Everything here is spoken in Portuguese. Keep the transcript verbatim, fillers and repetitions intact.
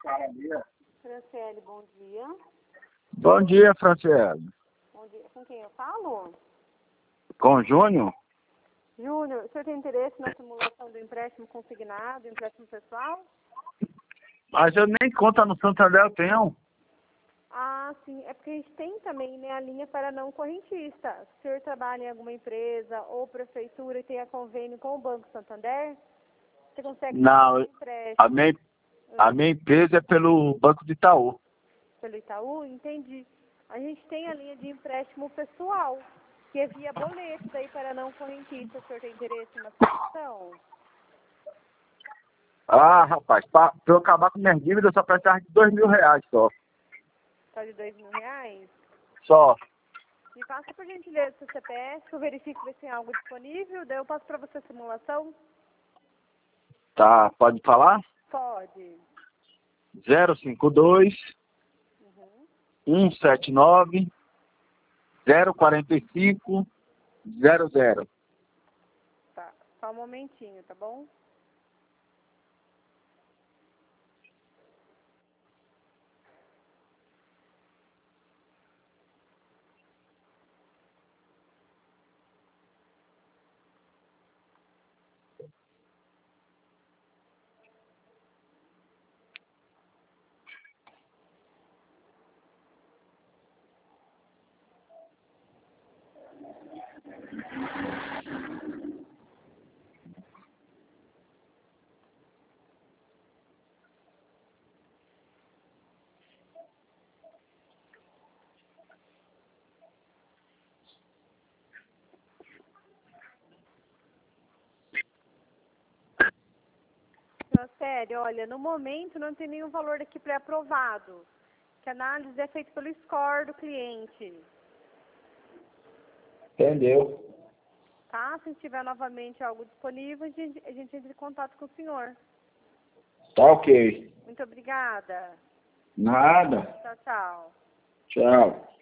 Franciele. Franciele, bom dia. Bom dia, Franciele. Bom dia. Com quem eu falo? Com o Júnior? Júnior, o senhor tem interesse na simulação do empréstimo consignado, empréstimo pessoal? Mas eu nem conta no Santander eu tenho. Ah, sim. É porque a gente tem também, né, a linha para não correntista. Se o senhor trabalha em alguma empresa ou prefeitura e tenha convênio com o Banco Santander, você consegue Não, fazer um empréstimo a minha, a minha empresa é pelo Banco de Itaú. pelo Itaú? Entendi. A gente tem a linha de empréstimo pessoal, que é via boleto daí para não correntista. O senhor tem interesse na solução? Ah, rapaz, pra, pra eu acabar com minhas dívidas, eu só precisava de dois mil reais só. Só de dois mil reais? Só. Me passa, por gentileza, seu C P F, eu verifico se tem algo disponível, daí eu passo para você a simulação. Tá, pode falar? Pode. zero cinco dois, Uhum. um sete nove, zero quatro cinco, zero zero. Tá, só um momentinho, tá bom? Não, sério, olha, no momento não tem nenhum valor aqui pré-aprovado. Que a análise é feita pelo score do cliente. Entendeu? Tá? Se tiver novamente algo disponível, a gente, a gente entra em contato com o senhor. Tá ok. Muito obrigada. Nada. Tchau, tchau. Tchau.